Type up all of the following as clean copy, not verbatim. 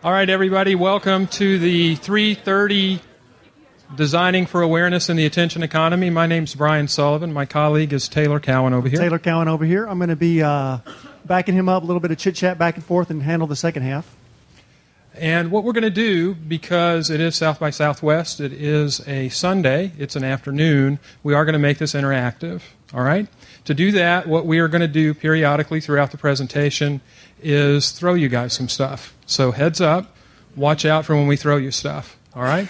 All right, everybody, welcome to the 3:30 Designing for Awareness in the Attention Economy. My name's Brian Sullivan. My colleague is Taylor Cowan over here. Taylor Cowan over here. I'm going to be backing him up, a little bit of chit-chat back and forth, and handle the second half. And what we're going to do, because it is South by Southwest, it is a Sunday, it's an afternoon, we are going to make this interactive, all right? To do that, what we are going to do periodically throughout the presentation is throw you guys some stuff. So heads up, watch out for when we throw you stuff, all right?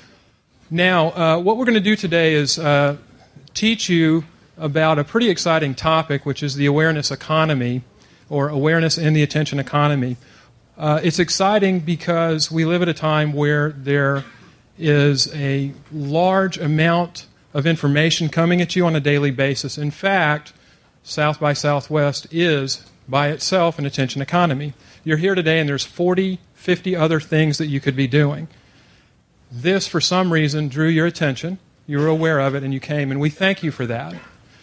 Now, what we're going to do today is teach you about a pretty exciting topic, which is the awareness economy, or awareness in the attention economy. It's exciting because we live at a time where there is a large amount of information coming at you on a daily basis. In fact, South by Southwest is, by itself, an attention economy. You're here today and there's 40, 50 other things that you could be doing. This, for some reason, drew your attention. You were aware of it and you came, and we thank you for that.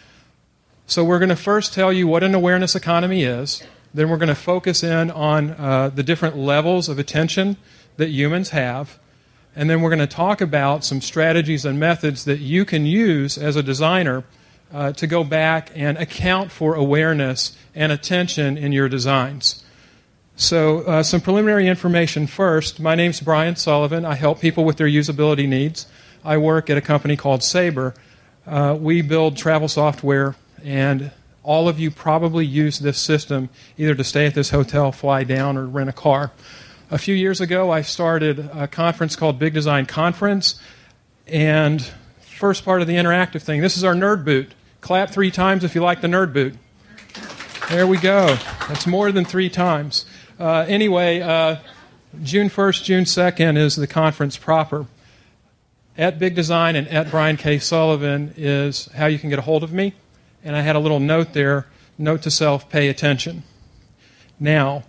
So we're going to first tell you what an awareness economy is. Then we're going to focus in on the different levels of attention that humans have. And then we're going to talk about some strategies and methods that you can use as a designer to go back and account for awareness and attention in your designs. So some preliminary information first. My name's Brian Sullivan. I help people with their usability needs. I work at a company called Sabre. We build travel software, and all of you probably use this system either to stay at this hotel, fly down, or rent a car. A few years ago, I started a conference called Big Design Conference, and first part of the interactive thing, this is our Nerd Boot. Clap 3 times if you like the Nerd Boot. There we go. That's more than 3 times. Anyway, June 1st, June 2nd is the conference proper. At Big Design and at Brian K. Sullivan is how you can get a hold of me. And I had a little note there, note to self, pay attention. Now,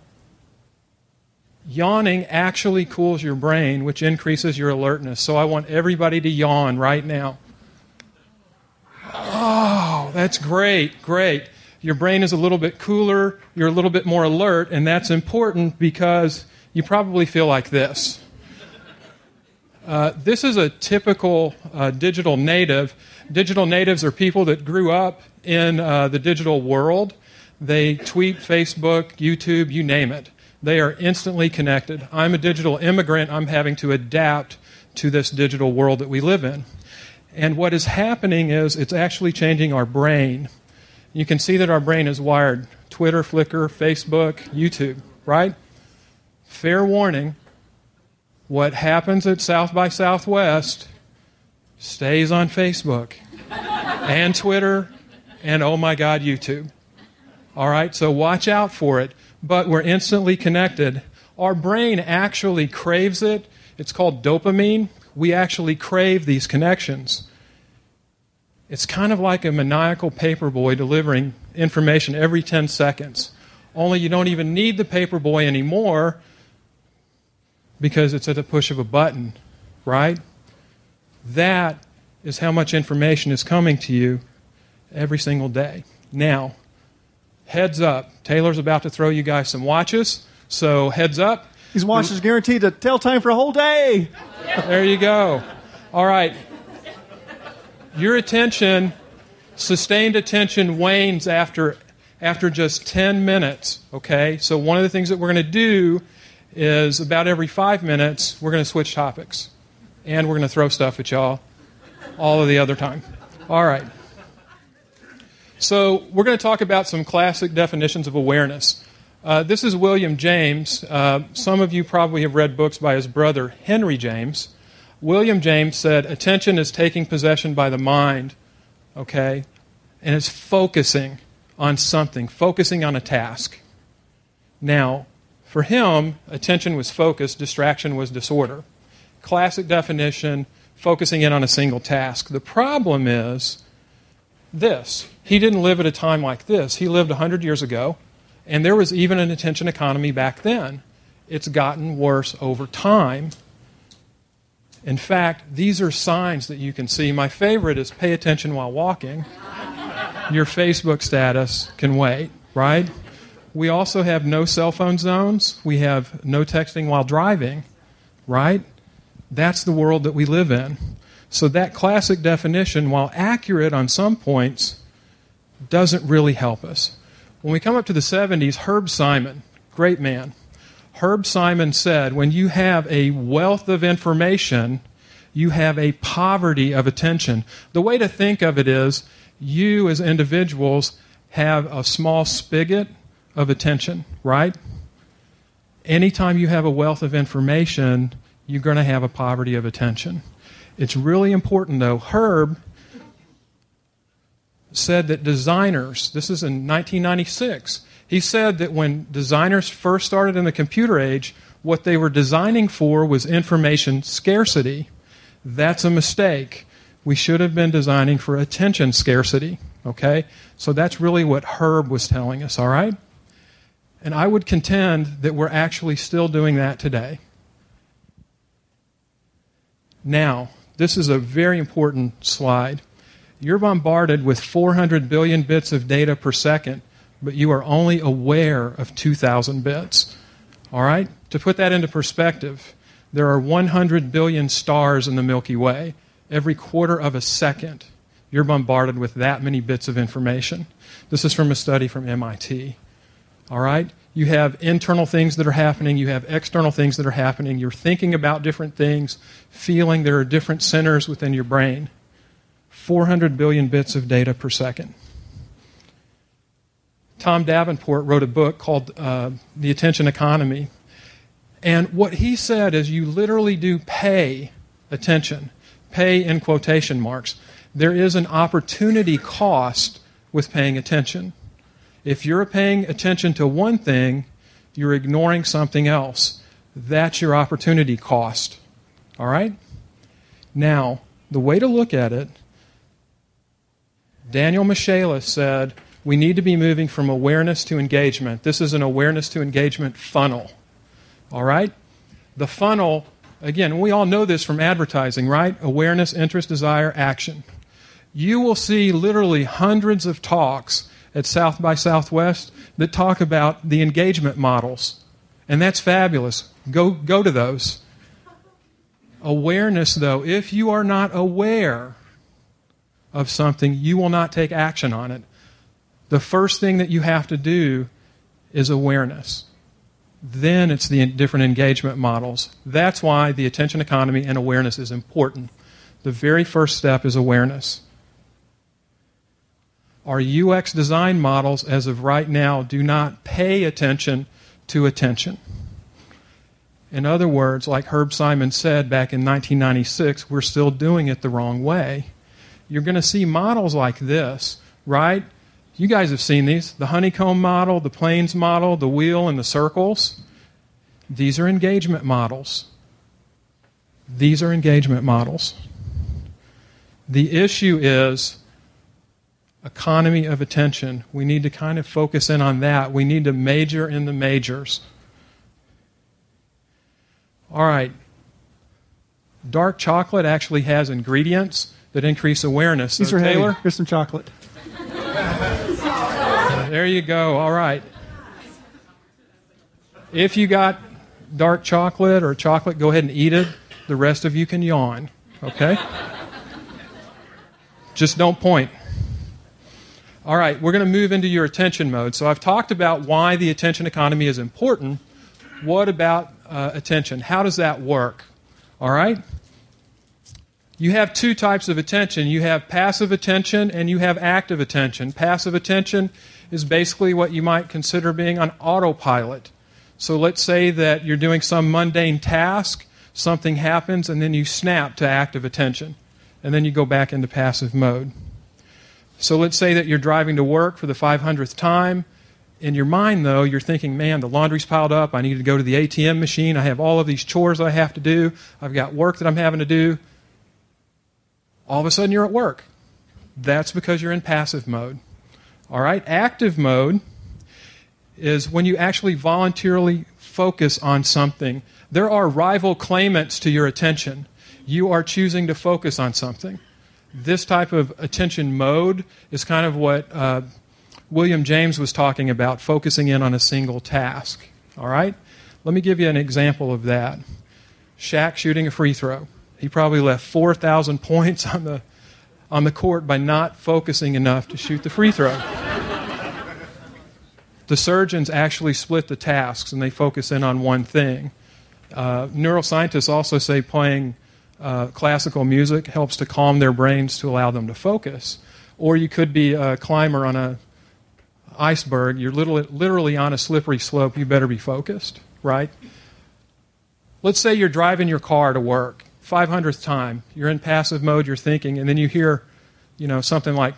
yawning actually cools your brain, which increases your alertness. So I want everybody to yawn right now. Oh, that's great, great. Your brain is a little bit cooler, you're a little bit more alert, and that's important because you probably feel like this. This is a typical digital native. Digital natives are people that grew up in the digital world. They tweet, Facebook, YouTube, you name it. They are instantly connected. I'm a digital immigrant. I'm having to adapt to this digital world that we live in. And what is happening is it's actually changing our brain. You can see that our brain is wired. Twitter, Flickr, Facebook, YouTube, right? Fair warning, what happens at South by Southwest stays on Facebook and Twitter and, oh my God, YouTube. All right, so watch out for it. But we're instantly connected. Our brain actually craves it. It's called dopamine. We actually crave these connections. It's kind of like a maniacal paperboy delivering information every 10 seconds. Only you don't even need the paperboy anymore because it's at the push of a button, right? That is how much information is coming to you every single day. Now, heads up. Taylor's about to throw you guys some watches, so heads up. These watches guaranteed to tell time for a whole day. There you go. All right. Your attention, sustained attention, wanes after just 10 minutes, okay? So one of the things that we're going to do is about every 5 minutes, we're going to switch topics. And we're going to throw stuff at y'all all of the other time. All right. So we're going to talk about some classic definitions of awareness. This is William James. Some of you probably have read books by his brother, Henry James. William James said, attention is taking possession by the mind, okay? And it's focusing on something, focusing on a task. Now, for him, attention was focus, distraction was disorder. Classic definition, focusing in on a single task. The problem is this. He didn't live at a time like this. He lived 100 years ago, and there was even an attention economy back then. It's gotten worse over time. In fact, these are signs that you can see. My favorite is pay attention while walking. Your Facebook status can wait, right? We also have no cell phone zones. We have no texting while driving, right? That's the world that we live in. So that classic definition, while accurate on some points, doesn't really help us. When we come up to the 70s, Herb Simon, great man. Herb Simon said, when you have a wealth of information, you have a poverty of attention. The way to think of it is, you as individuals have a small spigot of attention, right? Anytime you have a wealth of information, you're going to have a poverty of attention. It's really important, though. Herb said that designers, this is in 1996, he said that when designers first started in the computer age, what they were designing for was information scarcity. That's a mistake. We should have been designing for attention scarcity, okay? So that's really what Herb was telling us, all right? And I would contend that we're actually still doing that today. Now, this is a very important slide. You're bombarded with 400 billion bits of data per second, but you are only aware of 2,000 bits. All right? To put that into perspective, there are 100 billion stars in the Milky Way. Every quarter of a second, you're bombarded with that many bits of information. This is from a study from MIT. All right? You have internal things that are happening. You have external things that are happening. You're thinking about different things, feeling there are different centers within your brain. 400 billion bits of data per second. Tom Davenport wrote a book called The Attention Economy. And what he said is you literally do pay attention. Pay in quotation marks. There is an opportunity cost with paying attention. If you're paying attention to one thing, you're ignoring something else. That's your opportunity cost. All right? Now, the way to look at it, Daniel Michaelis said, we need to be moving from awareness to engagement. This is an awareness to engagement funnel. All right? The funnel, again, we all know this from advertising, right? Awareness, interest, desire, action. You will see literally hundreds of talks at South by Southwest that talk about the engagement models. And that's fabulous. Go to those. Awareness, though, if you are not aware of something, you will not take action on it. The first thing that you have to do is awareness. Then it's the different engagement models. That's why the attention economy and awareness is important. The very first step is awareness. Our UX design models, as of right now, do not pay attention to attention. In other words, like Herb Simon said back in 1996, we're still doing it the wrong way. You're going to see models like this, right? You guys have seen these. The honeycomb model, the planes model, the wheel, and the circles. These are engagement models. These are engagement models. The issue is economy of attention. We need to kind of focus in on that. We need to major in the majors. All right. Dark chocolate actually has ingredients that increase awareness. These so, are Taylor? heavy. Here's some chocolate. There you go. All right. If you got dark chocolate or chocolate, go ahead and eat it. The rest of you can yawn. Okay? Just don't point. All right, we're going to move into your attention mode. So I've talked about why the attention economy is important. What about attention? How does that work? All right? You have two types of attention. You have passive attention and you have active attention. Passive attention is basically what you might consider being on autopilot. So let's say that you're doing some mundane task, something happens, and then you snap to active attention. And then you go back into passive mode. So let's say that you're driving to work for the 500th time. In your mind, though, you're thinking, man, the laundry's piled up. I need to go to the ATM machine. I have all of these chores I have to do. I've got work that I'm having to do. All of a sudden, you're at work. That's because you're in passive mode. All right? Active mode is when you actually voluntarily focus on something. There are rival claimants to your attention. You are choosing to focus on something. This type of attention mode is kind of what William James was talking about focusing in on a single task. All right? Let me give you an example of that. Shaq shooting a free throw. He probably left 4,000 points on the court by not focusing enough to shoot the free throw. The surgeons actually split the tasks and they focus in on one thing. Neuroscientists also say playing classical music helps to calm their brains to allow them to focus. Or you could be a climber on an iceberg. You're literally on a slippery slope. You better be focused, right? Let's say you're driving your car to work, 500th time. You're in passive mode, you're thinking, and then you hear, something like,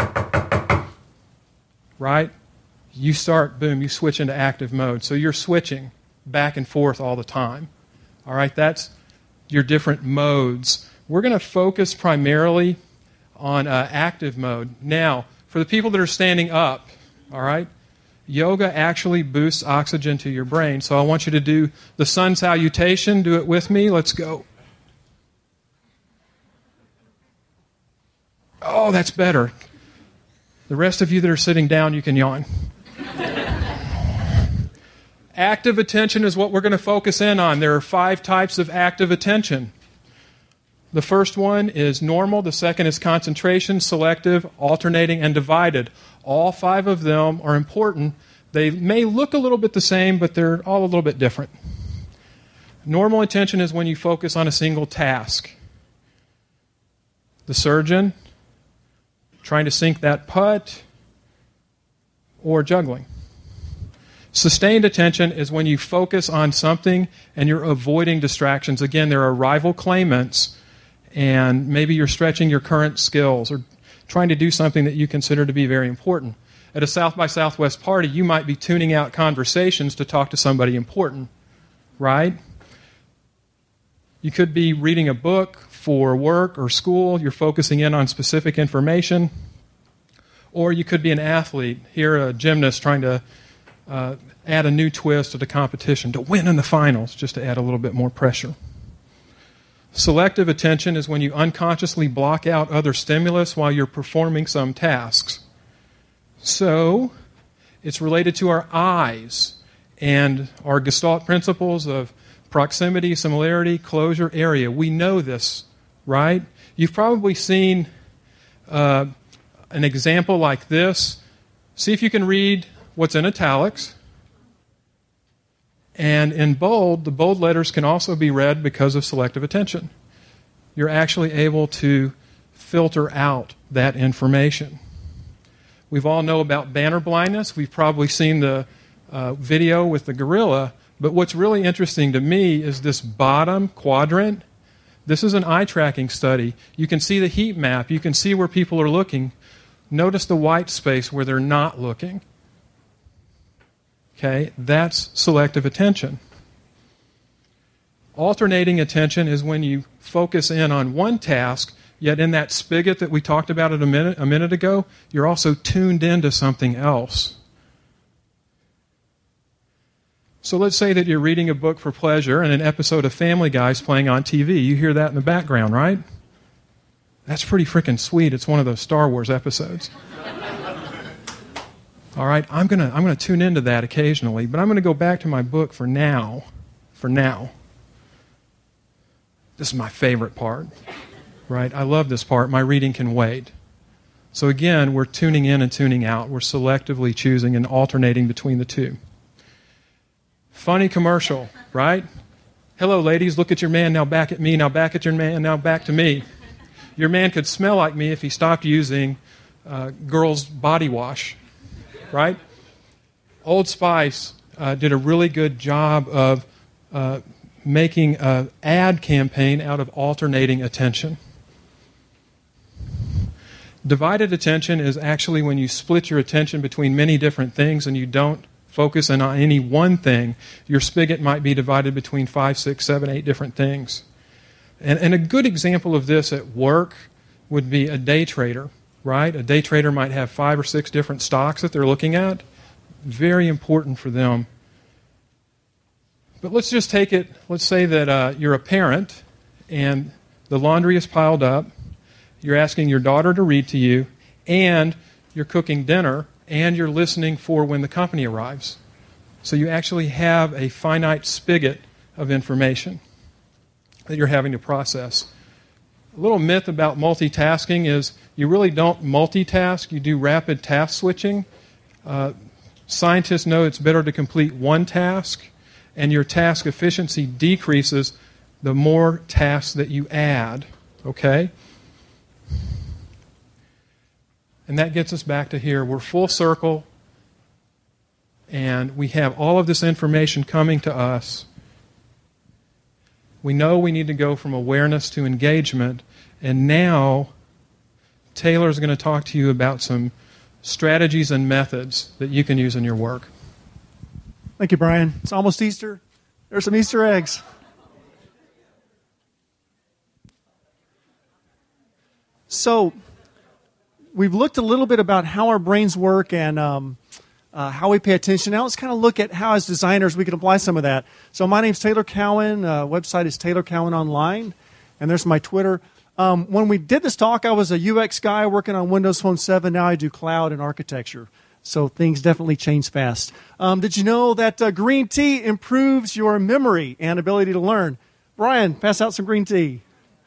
right? You switch into active mode. So you're switching back and forth all the time. All right, that's your different modes. We're going to focus primarily on active mode. Now, for the people that are standing up, all right, yoga actually boosts oxygen to your brain. So I want you to do the sun salutation. Do it with me. Let's go. Oh, that's better. The rest of you that are sitting down, you can yawn. Active attention is what we're going to focus in on. There are 5 types of active attention. The first one is normal. The second is concentration, selective, alternating, and divided. All 5 of them are important. They may look a little bit the same, but they're all a little bit different. Normal attention is when you focus on a single task. The surgeon, trying to sink that putt, or juggling. Sustained attention is when you focus on something and you're avoiding distractions. Again, there are rival claimants, and maybe you're stretching your current skills or trying to do something that you consider to be very important. At a South by Southwest party, you might be tuning out conversations to talk to somebody important, right? You could be reading a book for work or school. You're focusing in on specific information. Or you could be an athlete, here a gymnast trying to add a new twist to the competition to win in the finals, just to add a little bit more pressure. Selective attention is when you unconsciously block out other stimulus while you're performing some tasks. So, it's related to our eyes and our Gestalt principles of proximity, similarity, closure, area. We know this, right? You've probably seen an example like this. See if you can read what's in italics. And in bold, the bold letters can also be read because of selective attention. You're actually able to filter out that information. We've all know about banner blindness. We've probably seen the video with the gorilla. But what's really interesting to me is this bottom quadrant. This is an eye tracking study. You can see the heat map. You can see where people are looking. Notice the white space where they're not looking. Okay, that's selective attention. Alternating attention is when you focus in on one task, yet in that spigot that we talked about a minute ago, you're also tuned into something else. So let's say that you're reading a book for pleasure and an episode of Family Guy is playing on TV. You hear that in the background, right? That's pretty freaking sweet. It's one of those Star Wars episodes. All right, I'm gonna tune into that occasionally, but I'm going to go back to my book for now. For now. This is my favorite part, right? I love this part. My reading can wait. So again, we're tuning in and tuning out. We're selectively choosing and alternating between the two. Funny commercial, right? Hello, ladies, look at your man, now back at me, now back at your man, now back to me. Your man could smell like me if he stopped using girls' body wash. Right? Old Spice did a really good job of making an ad campaign out of alternating attention. Divided attention is actually when you split your attention between many different things and you don't focus on any one thing. Your spigot might be divided between 5, 6, 7, 8 different things. And a good example of this at work would be a day trader. Right? A day trader might have 5 or 6 different stocks that they're looking at. Very important for them. But let's just take it, let's say that you're a parent and the laundry is piled up. You're asking your daughter to read to you and you're cooking dinner and you're listening for when the company arrives. So you actually have a finite spigot of information that you're having to process. A little myth about multitasking is you really don't multitask, you do rapid task switching. Scientists know it's better to complete one task, and your task efficiency decreases the more tasks that you add, okay? And that gets us back to here. We're full circle, and we have all of this information coming to us. We know we need to go from awareness to engagement, and now Taylor's going to talk to you about some strategies and methods that you can use in your work. Thank you, Brian. It's almost Easter. There's some Easter eggs. So, we've looked a little bit about how our brains work and how we pay attention. Now let's kind of look at how, as designers, we can apply some of that. So my name's Taylor Cowan. Website is Taylor Cowan Online. And there's my Twitter. When we did this talk, I was a UX guy working on Windows Phone 7. Now I do cloud and architecture. So things definitely change fast. Did you know that green tea improves your memory and ability to learn? Brian, pass out some green tea.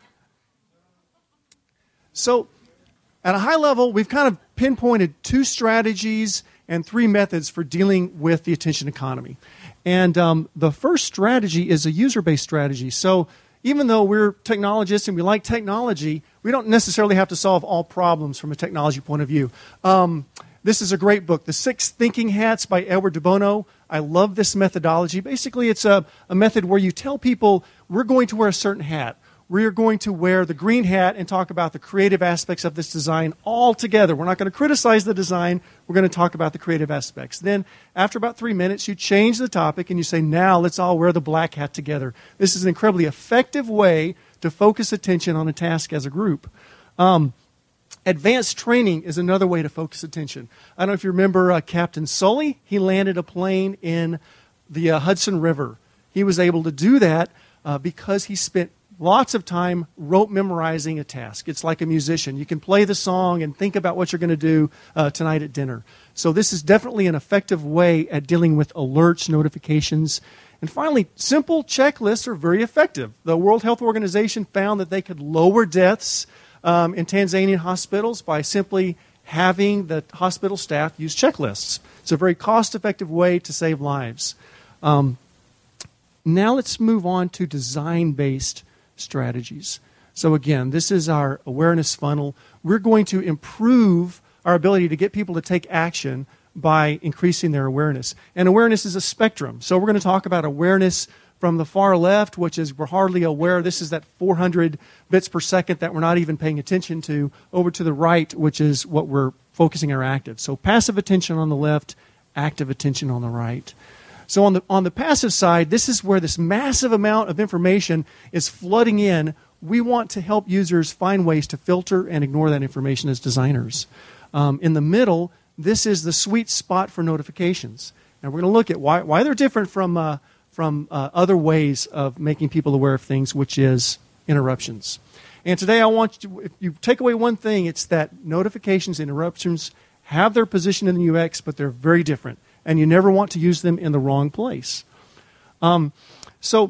So, at a high level, we've kind of pinpointed 2 strategies and 3 methods for dealing with the attention economy. And the first strategy is a user-based strategy. So even though we're technologists and we like technology, we don't necessarily have to solve all problems from a technology point of view. This is a great book, The 6 Thinking Hats by Edward de Bono. I love this methodology. Basically, it's a method where you tell people, we're going to wear a certain hat. We are going to wear the green hat and talk about the creative aspects of this design all together. We're not going to criticize the design. We're going to talk about the creative aspects. Then, after about 3 minutes, you change the topic and you say, now let's all wear the black hat together. This is an incredibly effective way to focus attention on a task as a group. Advanced training is another way to focus attention. I don't know if you remember Captain Sully. He landed a plane in the Hudson River. He was able to do that because he spent lots of time rote memorizing a task. It's like a musician. You can play the song and think about what you're going to do tonight at dinner. So this is definitely an effective way at dealing with alerts, notifications. And finally, simple checklists are very effective. The World Health Organization found that they could lower deaths in Tanzanian hospitals by simply having the hospital staff use checklists. It's a very cost-effective way to save lives. Now let's move on to design-based strategies. So again, this is our awareness funnel. We're going to improve our ability to get people to take action by increasing their awareness. And awareness is a spectrum. So we're going to talk about awareness from the far left, which is we're hardly aware. This is that 400 bits per second that we're not even paying attention to, over to the right, which is what we're focusing our active. So passive attention on the left, active attention on the right. So on the passive side, this is where this massive amount of information is flooding in. We want to help users find ways to filter and ignore that information as designers. In the middle, this is the sweet spot for notifications. And we're going to look at why they're different from other ways of making people aware of things, which is interruptions. And today I want you, if you take away one thing, it's that notifications and interruptions have their position in the UX, but they're very different. And you never want to use them in the wrong place. So,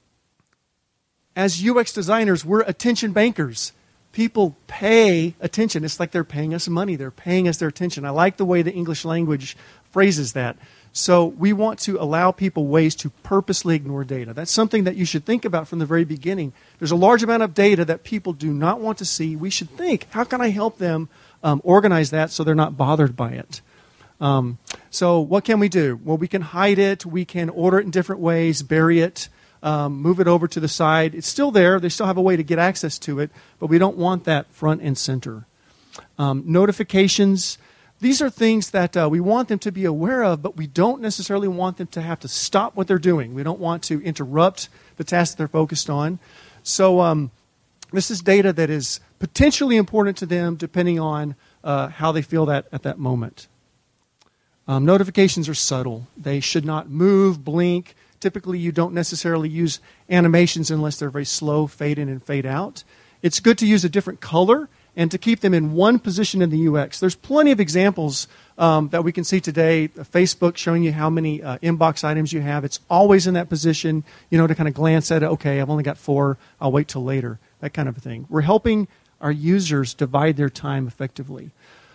as UX designers, we're attention bankers. People pay attention. It's like they're paying us money. They're paying us their attention. I like the way the English language phrases that. So we want to allow people ways to purposely ignore data. That's something that you should think about from the very beginning. There's a large amount of data that people do not want to see. We should think, how can I help them organize that so they're not bothered by it? So what can we do? Well, we can hide it. We can order it in different ways, bury it, move it over to the side. It's still there. They still have a way to get access to it, but we don't want that front and center. Notifications. These are things that we want them to be aware of, but we don't necessarily want them to have to stop what they're doing. We don't want to interrupt the task that they're focused on. So this is data that is potentially important to them depending on how they feel that at that moment. Notifications are subtle. They should not move, blink. Typically, you don't necessarily use animations unless they're very slow, fade in and fade out. It's good to use a different color and to keep them in one position in the UX. There's plenty of examples that we can see today. Facebook showing you how many inbox items you have. It's always in that position, to kind of glance at it. Okay, I've only got 4. I'll wait till later. That kind of a thing. We're helping our users divide their time effectively.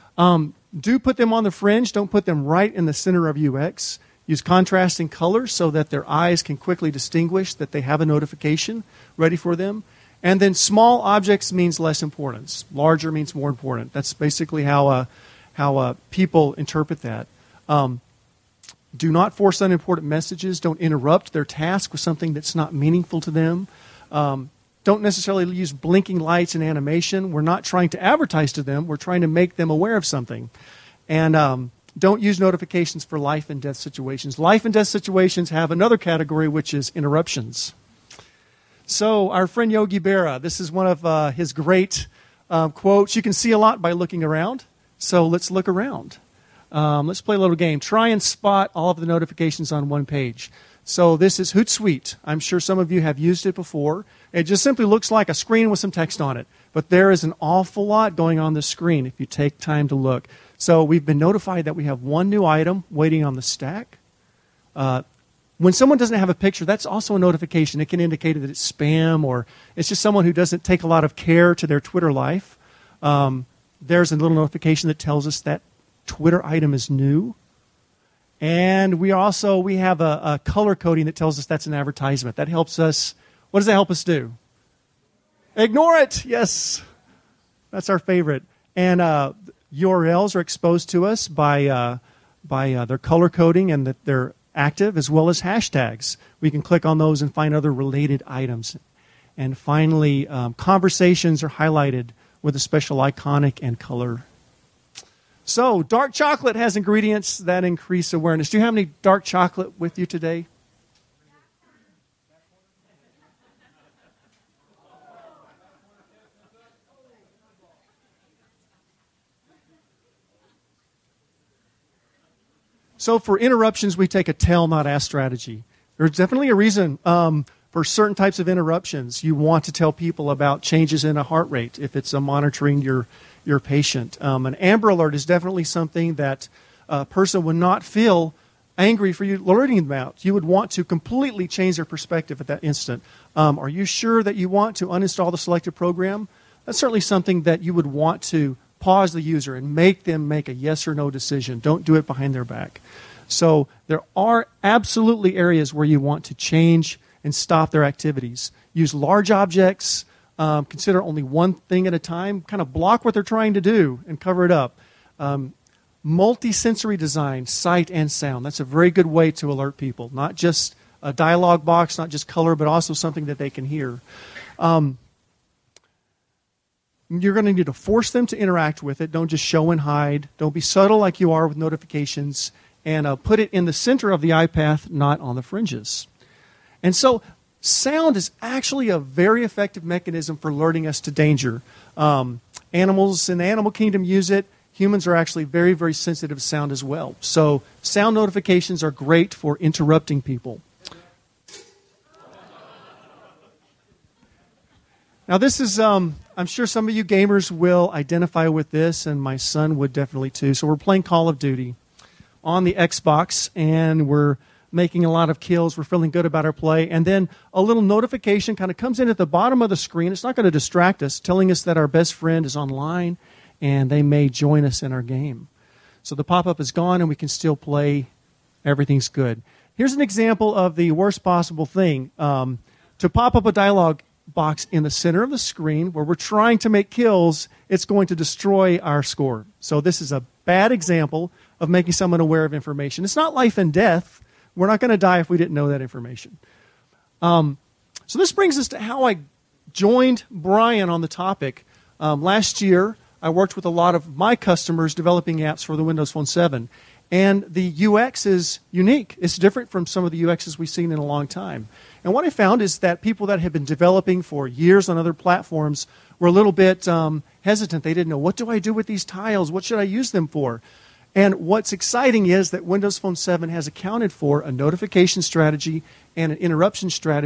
Do put them on the fringe. Don't put them right in the center of UX. Use contrasting colors so that their eyes can quickly distinguish that they have a notification ready for them. And then small objects means less importance. Larger means more important. That's basically how people interpret that. Do not force unimportant messages. Don't interrupt their task with something that's not meaningful to them. Don't necessarily use blinking lights and animation. We're not trying to advertise to them. We're trying to make them aware of something. And don't use notifications for life and death situations. Life and death situations have another category, which is interruptions. So our friend Yogi Berra, this is one of his great quotes. You can see a lot by looking around. So let's look around. Let's play a little game. Try and spot all of the notifications on one page. So this is Hootsuite. I'm sure some of you have used it before. It just simply looks like a screen with some text on it. But there is an awful lot going on the screen if you take time to look. So we've been notified that we have one new item waiting on the stack. When someone doesn't have a picture, that's also a notification. It can indicate that it's spam or it's just someone who doesn't take a lot of care to their Twitter life. There's a little notification that tells us that Twitter item is new. And we have a color coding that tells us that's an advertisement. That helps us. What does that help us do? Ignore it. Yes. That's our favorite. And URLs are exposed to us by their color coding and that they're active, as well as hashtags. We can click on those and find other related items. And finally, conversations are highlighted with a special iconic and color. So, dark chocolate has ingredients that increase awareness. Do you have any dark chocolate with you today? So for interruptions, we take a tell, not ask strategy. There's definitely a reason for certain types of interruptions. You want to tell people about changes in a heart rate if it's monitoring your patient. An Amber Alert is definitely something that a person would not feel angry for you alerting them about. You would want to completely change their perspective at that instant. Are you sure that you want to uninstall the selected program? That's certainly something that you would want to pause the user and make them make a yes or no decision. Don't do it behind their back. So there are absolutely areas where you want to change and stop their activities. Use large objects. Consider only one thing at a time. Kind of block what they're trying to do and cover it up. Multi-sensory design, sight and sound. That's a very good way to alert people. Not just a dialogue box, not just color, but also something that they can hear. You're going to need to force them to interact with it. Don't just show and hide. Don't be subtle like you are with notifications. And put it in the center of the eye path, not on the fringes. And so sound is actually a very effective mechanism for alerting us to danger. Animals in the animal kingdom use it. Humans are actually very, very sensitive to sound as well. So sound notifications are great for interrupting people. Now this is, I'm sure some of you gamers will identify with this, and my son would definitely too. So we're playing Call of Duty on the Xbox, and we're making a lot of kills. We're feeling good about our play. And then a little notification kind of comes in at the bottom of the screen. It's not going to distract us, telling us that our best friend is online and they may join us in our game. So the pop-up is gone and we can still play. Everything's good. Here's an example of the worst possible thing. To pop up a dialogue box in the center of the screen where we're trying to make kills, it's going to destroy our score. So this is a bad example of making someone aware of information. It's not life and death. We're not going to die if we didn't know that information. So this brings us to how I joined Brian on the topic. Last year, I worked with a lot of my customers developing apps for the Windows Phone 7. And the UX is unique. It's different from some of the UXs we've seen in a long time. And what I found is that people that had been developing for years on other platforms were a little bit hesitant. They didn't know, what do I do with these tiles? What should I use them for? And what's exciting is that Windows Phone 7 has accounted for a notification strategy and an interruption strategy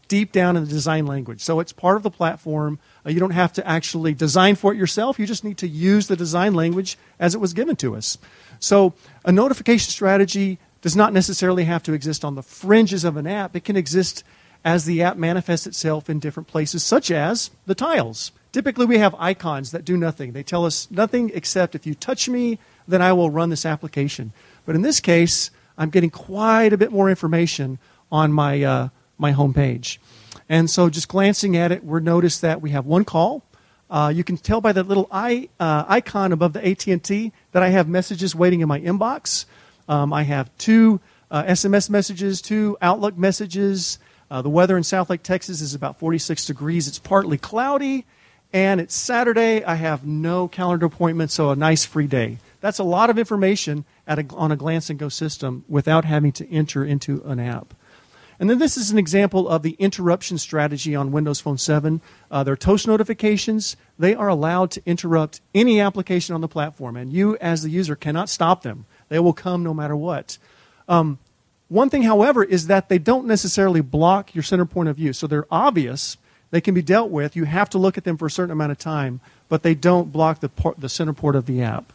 deep down in the design language. So it's part of the platform. You don't have to actually design for it yourself. You just need to use the design language as it was given to us. So a notification strategy does not necessarily have to exist on the fringes of an app. It can exist as the app manifests itself in different places, such as the tiles. Typically, we have icons that do nothing. They tell us nothing except if you touch me, then I will run this application. But in this case, I'm getting quite a bit more information on my my home page. And so just glancing at it, we'll notice that we have one call. You can tell by that little icon above the AT&T that I have messages waiting in my inbox. I have 2 SMS messages, 2 Outlook messages. The weather in Southlake, Texas is about 46 degrees. It's partly cloudy, and it's Saturday. I have no calendar appointments, so a nice free day. That's a lot of information on a Glance and Go system without having to enter into an app. And then this is an example of the interruption strategy on Windows Phone 7. They're toast notifications. They are allowed to interrupt any application on the platform, and you as the user cannot stop them. They will come no matter what. One thing, however, is that they don't necessarily block your center point of view. So they're obvious. They can be dealt with. You have to look at them for a certain amount of time, but they don't block the center port of the app.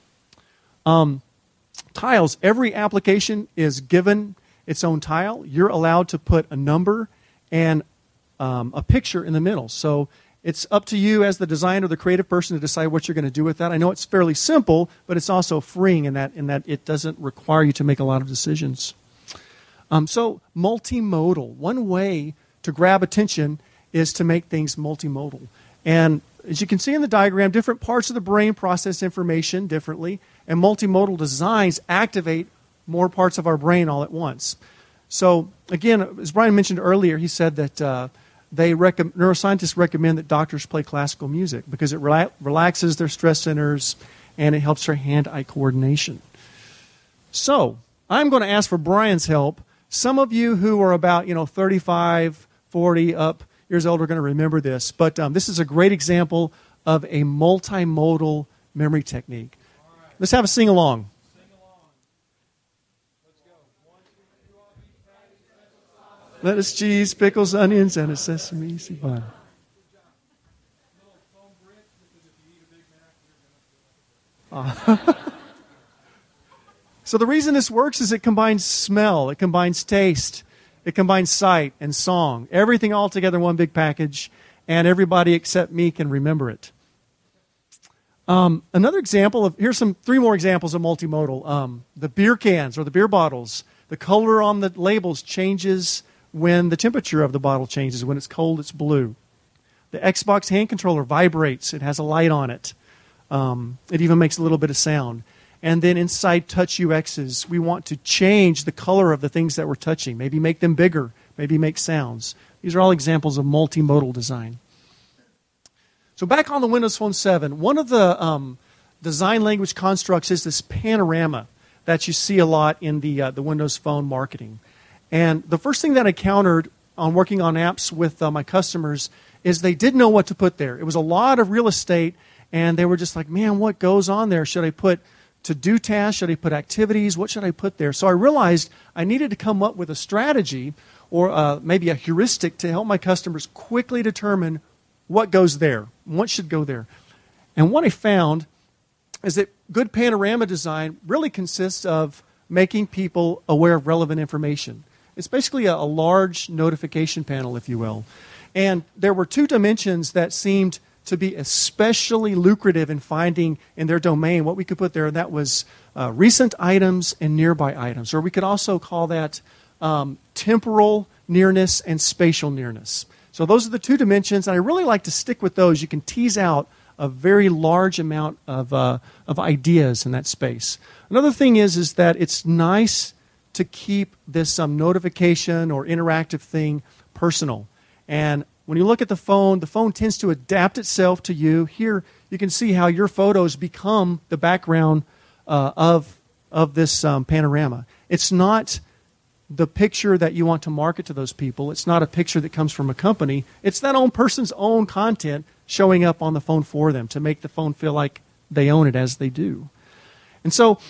Tiles. Every application is given its own tile. You're allowed to put a number and a picture in the middle. So it's up to you as the designer, the creative person, to decide what you're going to do with that. I know it's fairly simple, but it's also freeing in that it doesn't require you to make a lot of decisions. So multimodal. One way to grab attention is to make things multimodal. And as you can see in the diagram, different parts of the brain process information differently, and multimodal designs activate more parts of our brain all at once. So again, as Brian mentioned earlier, he said that neuroscientists recommend that doctors play classical music because it relaxes their stress centers and it helps their hand-eye coordination. So I'm going to ask for Brian's help. Some of you who are about 35, 40 up years old are going to remember this, but this is a great example of a multimodal memory technique. Right. Let's have a sing-along. Lettuce, cheese, pickles, onions, and a sesame seed bun. So the reason this works is it combines smell, it combines taste, it combines sight and song. Everything all together in one big package, and everybody except me can remember it. Another example here's 3 more examples of multimodal. The beer cans or the beer bottles. The color on the labels changes when the temperature of the bottle changes. When it's cold, it's blue. The Xbox hand controller vibrates. It has a light on it. It even makes a little bit of sound. And then inside Touch UXs, we want to change the color of the things that we're touching. Maybe make them bigger. Maybe make sounds. These are all examples of multimodal design. So back on the Windows Phone 7, one of the design language constructs is this panorama that you see a lot in the Windows Phone marketing. And the first thing that I encountered on working on apps with my customers is they didn't know what to put there. It was a lot of real estate, and they were just like, man, what goes on there? Should I put to-do tasks? Should I put activities? What should I put there? So I realized I needed to come up with a strategy or maybe a heuristic to help my customers quickly determine what goes there, what should go there. And what I found is that good panorama design really consists of making people aware of relevant information. It's basically a large notification panel, if you will. And there were 2 dimensions that seemed to be especially lucrative in finding in their domain what we could put there, and that was recent items and nearby items. Or we could also call that temporal nearness and spatial nearness. So those are the 2 dimensions, and I really like to stick with those. You can tease out a very large amount of ideas in that space. Another thing is that it's nice to keep this notification or interactive thing personal. And when you look at the phone tends to adapt itself to you. Here you can see how your photos become the background of this panorama. It's not the picture that you want to market to those people. It's not a picture that comes from a company. It's that own person's own content showing up on the phone for them to make the phone feel like they own it as they do. And so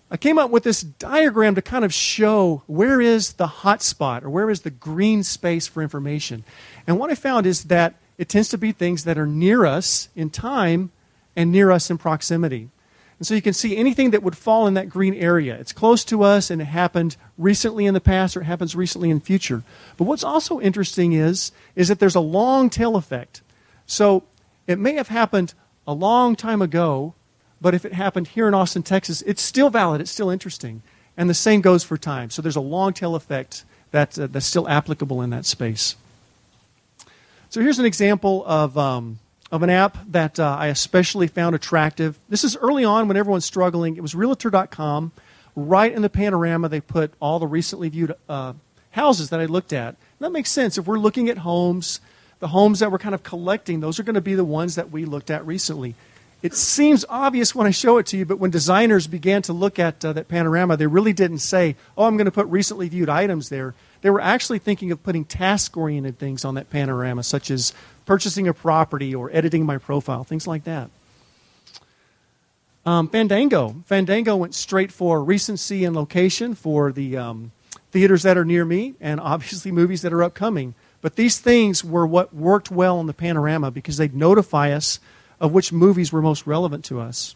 I came up with this diagram to kind of show where is the hot spot or where is the green space for information. And what I found is that it tends to be things that are near us in time and near us in proximity. And so you can see anything that would fall in that green area. It's close to us and it happened recently in the past or it happens recently in the future. But what's also interesting is that there's a long tail effect. So it may have happened a long time ago, but if it happened here in Austin, Texas, it's still valid, it's still interesting. And the same goes for time. So there's a long tail effect that's still applicable in that space. So here's an example of an app that I especially found attractive. This is early on when everyone's struggling. It was Realtor.com. Right in the panorama, they put all the recently viewed houses that I looked at. And that makes sense. If we're looking at homes, the homes that we're kind of collecting, those are going to be the ones that we looked at recently. It seems obvious when I show it to you, but when designers began to look at that panorama, they really didn't say, oh, I'm going to put recently viewed items there. They were actually thinking of putting task-oriented things on that panorama, such as purchasing a property or editing my profile, things like that. Fandango went straight for recency and location for the theaters that are near me and obviously movies that are upcoming. But these things were what worked well on the panorama because they'd notify us of which movies were most relevant to us.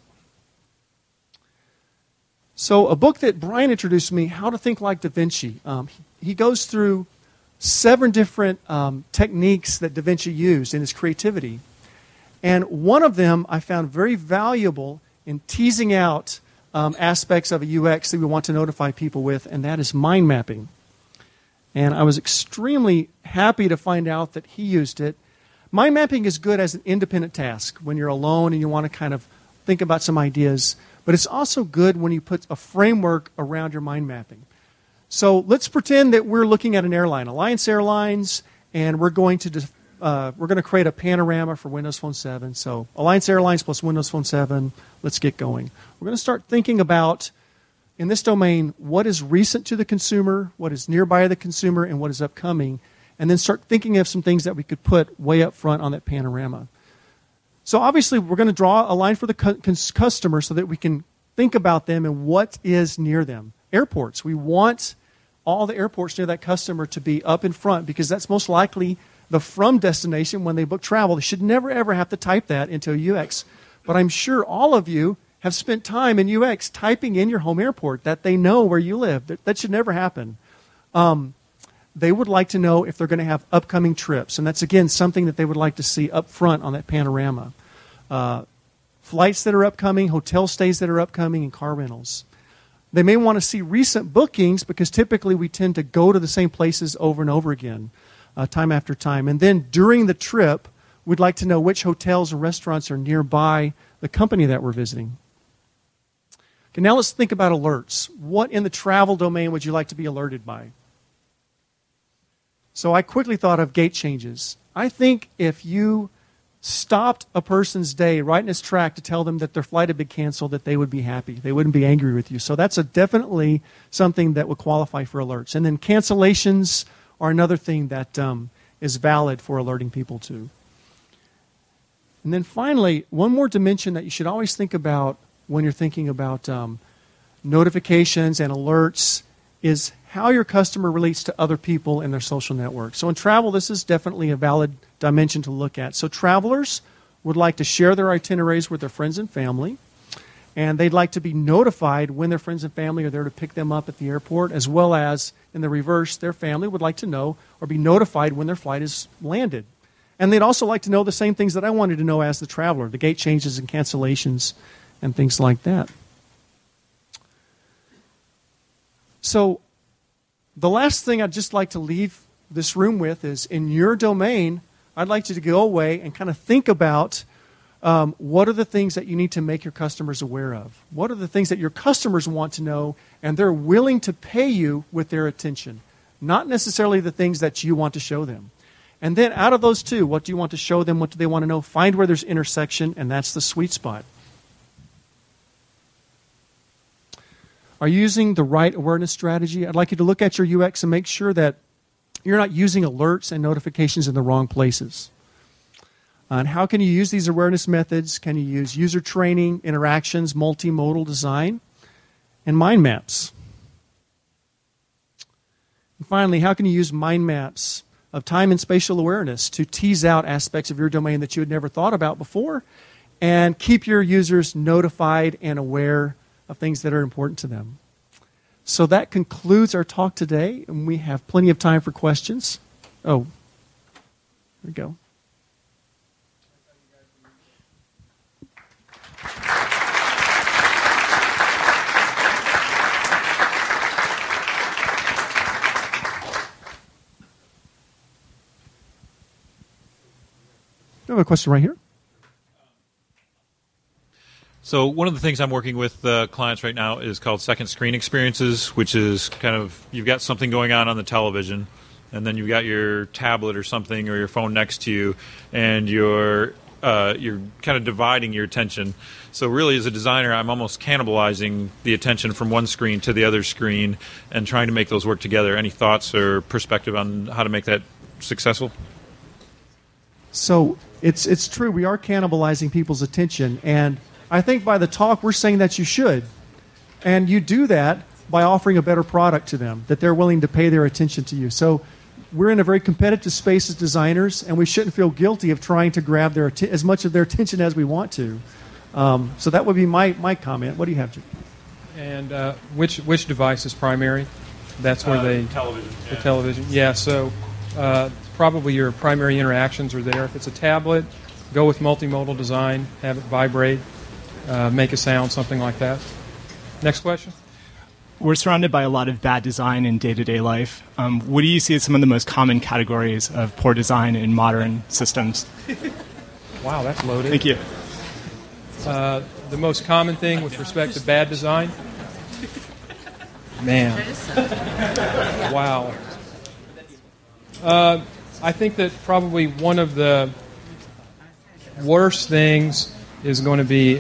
So a book that Brian introduced me, How to Think Like Da Vinci, he goes through 7 different techniques that Da Vinci used in his creativity. And one of them I found very valuable in teasing out aspects of a UX that we want to notify people with, and that is mind mapping. And I was extremely happy to find out that he used it. Mind mapping is good as an independent task when you're alone and you want to kind of think about some ideas. But it's also good when you put a framework around your mind mapping. So let's pretend that we're looking at an airline, Alliance Airlines, and we're going to create a panorama for Windows Phone 7. So Alliance Airlines plus Windows Phone 7, let's get going. We're going to start thinking about, in this domain, what is recent to the consumer, what is nearby the consumer, and what is upcoming, and then start thinking of some things that we could put way up front on that panorama. So obviously, we're going to draw a line for the customer so that we can think about them and what is near them. Airports. We want all the airports near that customer to be up in front because that's most likely the from destination when they book travel. They should never, ever have to type that into a UX. But I'm sure all of you have spent time in UX typing in your home airport that they know where you live. That should never happen. They would like to know if they're going to have upcoming trips. And that's, again, something that they would like to see up front on that panorama. Flights that are upcoming, hotel stays that are upcoming, and car rentals. They may want to see recent bookings because typically we tend to go to the same places over and over again, time after time. And then during the trip, we'd like to know which hotels and restaurants are nearby the company that we're visiting. Okay, now let's think about alerts. What in the travel domain would you like to be alerted by? So I quickly thought of gate changes. I think if you stopped a person's day right in its track to tell them that their flight had been canceled, that they would be happy. They wouldn't be angry with you. So that's definitely something that would qualify for alerts. And then cancellations are another thing that is valid for alerting people to. And then finally, one more dimension that you should always think about when you're thinking about notifications and alerts is how your customer relates to other people in their social network. So in travel, this is definitely a valid dimension to look at. So travelers would like to share their itineraries with their friends and family, and they'd like to be notified when their friends and family are there to pick them up at the airport, as well as, in the reverse, their family would like to know or be notified when their flight is landed. And they'd also like to know the same things that I wanted to know as the traveler, the gate changes and cancellations and things like that. So the last thing I'd just like to leave this room with is, in your domain, I'd like you to go away and kind of think about what are the things that you need to make your customers aware of? What are the things that your customers want to know and they're willing to pay you with their attention? Not necessarily the things that you want to show them. And then out of those two, what do you want to show them? What do they want to know? Find where there's intersection, and that's the sweet spot. Are you using the right awareness strategy? I'd like you to look at your UX and make sure that you're not using alerts and notifications in the wrong places. And how can you use these awareness methods? Can you use user training, interactions, multimodal design? and mind maps. And finally, how can you use mind maps of time and spatial awareness to tease out aspects of your domain that you had never thought about before and keep your users notified and aware of things that are important to them? So that concludes our talk today, and we have plenty of time for questions. Oh, there we go. I have a question right here. So one of the things I'm working with clients right now is called second screen experiences, which is kind of you've got something going on the television, and then you've got your tablet or something or your phone next to you, and you're kind of dividing your attention. So really, as a designer, I'm almost cannibalizing the attention from one screen to the other screen and trying to make those work together. Any thoughts or perspective on how to make that successful? So it's true. We are cannibalizing people's attention, and I think by the talk we're saying that you should. And you do that by offering a better product to them, that they're willing to pay their attention to you. So we're in a very competitive space as designers, and we shouldn't feel guilty of trying to grab as much of their attention as we want to. So that would be my comment. What do you have, Jim? And which device is primary? That's where television. The television. Yeah. So probably your primary interactions are there. If it's a tablet, go with multimodal design. Have it vibrate, make a sound, something like that. Next question. We're surrounded by a lot of bad design in day-to-day life. What do you see as some of the most common categories of poor design in modern systems? Wow, that's loaded. Thank you. The most common thing with respect to bad design? Man. Wow. I think that probably one of the worst things is going to be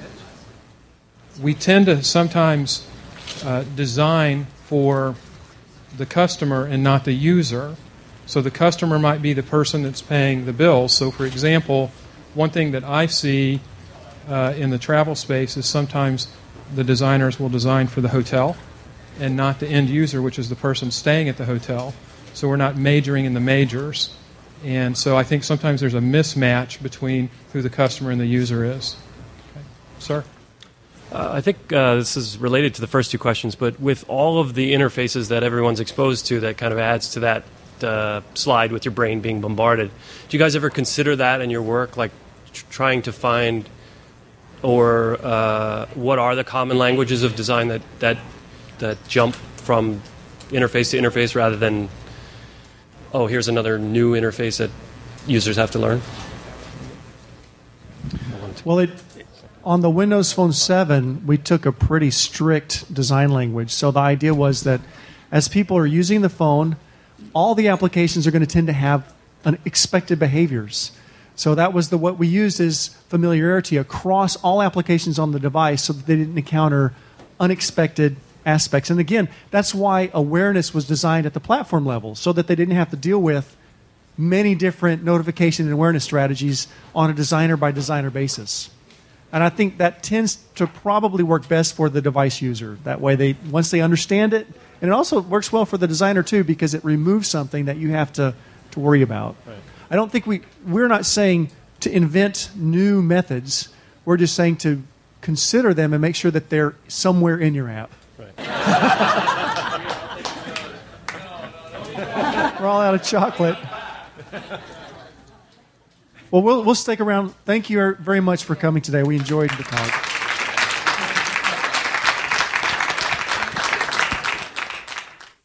we tend to sometimes design for the customer and not the user. So the customer might be the person that's paying the bills. So, for example, one thing that I see in the travel space is sometimes the designers will design for the hotel and not the end user, which is the person staying at the hotel. So we're not majoring in the majors. And so I think sometimes there's a mismatch between who the customer and the user is. Okay. Sir? I think this is related to the first two questions, but with all of the interfaces that everyone's exposed to, that kind of adds to that slide with your brain being bombarded. Do you guys ever consider that in your work, like trying to find or what are the common languages of design that jump from interface to interface rather than, oh, here's another new interface that users have to learn? Well, on the Windows Phone 7, we took a pretty strict design language. So the idea was that as people are using the phone, all the applications are going to tend to have expected behaviors. So that was what we used as familiarity across all applications on the device so that they didn't encounter unexpected aspects. And again, that's why awareness was designed at the platform level, so that they didn't have to deal with many different notification and awareness strategies on a designer-by-designer basis. And I think that tends to probably work best for the device user. That way, once they understand it, and it also works well for the designer too, because it removes something that you have to worry about. Right. I don't think we're not saying to invent new methods. We're just saying to consider them and make sure that they're somewhere in your app. Right. We're all out of chocolate. Well, we'll stick around. Thank you very much for coming today. We enjoyed the talk.